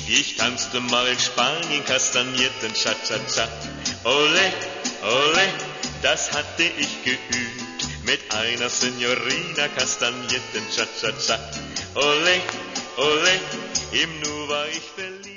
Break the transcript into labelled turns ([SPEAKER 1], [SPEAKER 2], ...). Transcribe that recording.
[SPEAKER 1] Ich tanzte mal in Spanien, kastanierten Cha-Cha-Cha. Ole, ole, das hatte ich geübt. Mit einer Signorina, kastanierten Cha-Cha-Cha. Ole, ole, im Nu war ich verliebt.